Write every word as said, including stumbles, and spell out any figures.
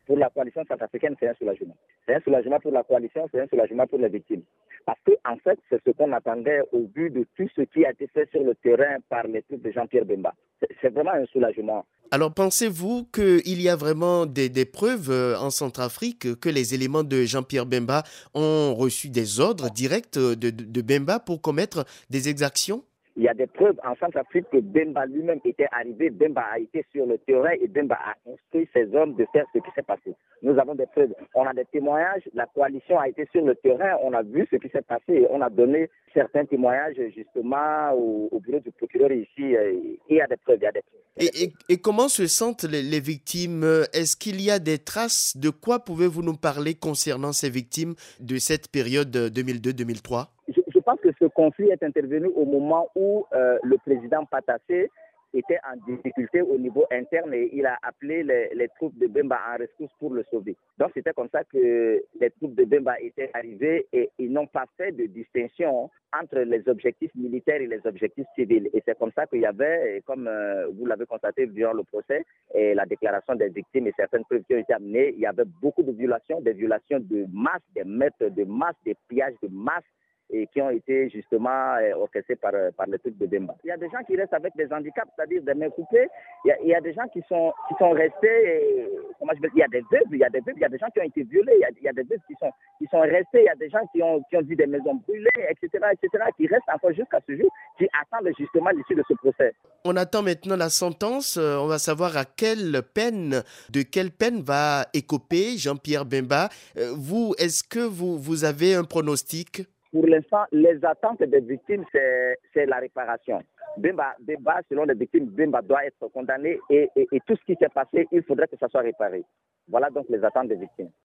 Pour la coalition centrafricaine, c'est un soulagement. C'est un soulagement pour la coalition, c'est un soulagement pour les victimes. Parce que, en fait, c'est ce qu'on attendait au vu de tout ce qui a été fait sur le terrain par les troupes de Jean-Pierre Bemba. C'est, c'est vraiment un soulagement. Alors, pensez-vous qu'il y a vraiment des, des preuves euh, en Centrafrique que les éléments de Jean-Pierre Bemba ont reçu des ordres directs de, de, de Bemba pour commettre des exactions? Il y a des preuves en Centrafrique que Bemba lui-même était arrivé, Bemba a été sur le terrain et Bemba a instruit ses hommes de faire ce qui s'est passé. Nous avons des preuves, on a des témoignages, la coalition a été sur le terrain, on a vu ce qui s'est passé et on a donné certains témoignages justement au, au bureau du procureur ici. Et il y a des preuves, il y a des preuves. Et, et, et comment se sentent les, les victimes? Est-ce qu'il y a des traces? De quoi pouvez-vous nous parler concernant ces victimes de cette période deux mille deux deux mille trois? Je, je pense que ce conflit est intervenu au moment où euh, le président Patassé était en difficulté au niveau interne et il a appelé les, les troupes de Bemba en rescousse pour le sauver. Donc c'était comme ça que les troupes de Bemba étaient arrivées et ils n'ont pas fait de distinction entre les objectifs militaires et les objectifs civils. Et c'est comme ça qu'il y avait, comme euh, vous l'avez constaté durant le procès, et la déclaration des victimes et certaines preuves qui ont été amenées, il y avait beaucoup de violations, des violations de masse, des meurtres de masse, des pillages de masse, et qui ont été justement euh, orchestrés par, par les troupes de Bemba. Il y a des gens qui restent avec des handicaps, c'est-à-dire des mains coupées. Il y a, il y a des gens qui sont, qui sont restés, et, comment je veux dire, il y a des veuves, il y a des veuves, il y a des gens qui ont été violés, il y a, il y a des veuves qui sont, qui sont restés, il y a des gens qui ont, qui ont vu des maisons brûlées, et cetera, et cetera, qui restent encore jusqu'à ce jour, qui attendent justement l'issue de ce procès. On attend maintenant la sentence. On va savoir à quelle peine, de quelle peine va écoper Jean-Pierre Bemba. Vous, est-ce que vous, vous avez un pronostic? Pour l'instant, les attentes des victimes, c'est, c'est la réparation. Bemba, Bemba, selon les victimes, Bemba doit être condamné et, et, et tout ce qui s'est passé, il faudrait que ça soit réparé. Voilà donc les attentes des victimes.